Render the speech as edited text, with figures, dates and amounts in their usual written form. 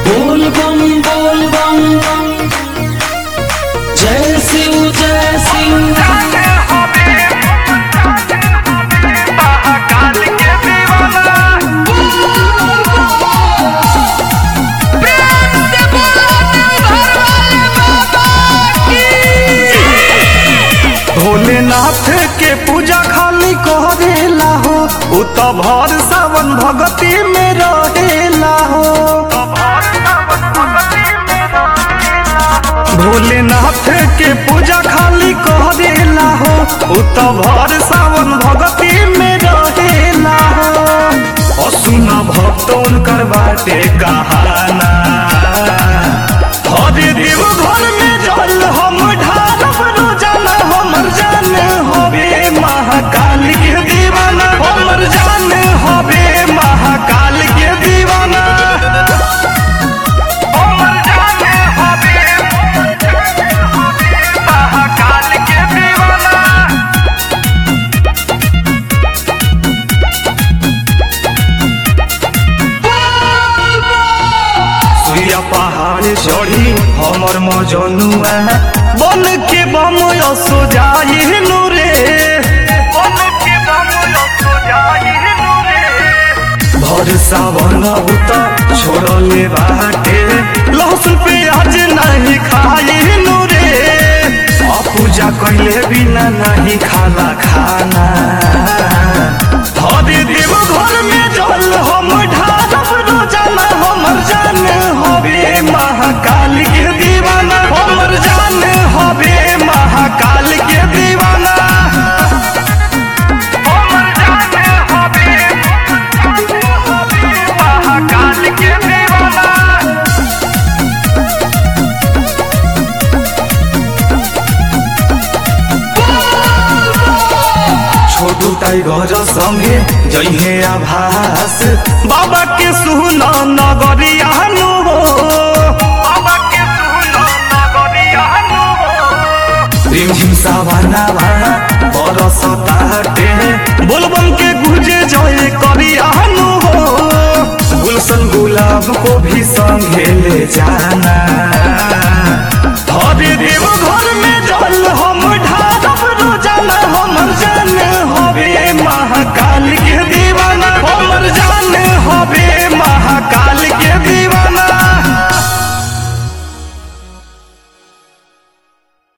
बोल बम जय शिव जय शिव। भोलेनाथ के पूजा खाली करेला हो, उ तो भर सावन भगती में रहेला हो। भोलेनाथ के पूजा खाली करेला हो, उ तो भर सावन भगती में रहेला हो। और सुना भक्तों कर बाटे कहाना, हरे देव घर में जल हम ढारब रोजाना। हमर जान होबे महाकाल के दीवाना, हमर जान होबे महाकाल के दीवाना। हमर जान होबे महाकाल के दीवाना। सुइया पहाड़ चढ़ी हमर मजनुआ, बन के बम सो जाई रे, बन के बम सो जाई रे। भर सावन उता छोड़ले बाटे, लहसुन प्याज नहीं खाई रे। पूजा कैले बिना नहीं खाला खाना, हरे देव घर में जल हम ढारब रोजाना। हमर जान होबे महाकाल के दीवाना, हमर जान होबे महाकाल के दीवाना। हमर जान होबे महाकाल के दीवाना। छोटू टाइगर संगे जइहे आभास, बाबा के सुना नगरिया नो, बाबा के सुना नगरिया नो। रिमझिम सावना बरसताटे, बोलबम के गुजे जय करिया नो। गुलशन गुलाब को भी संगे ले जाना।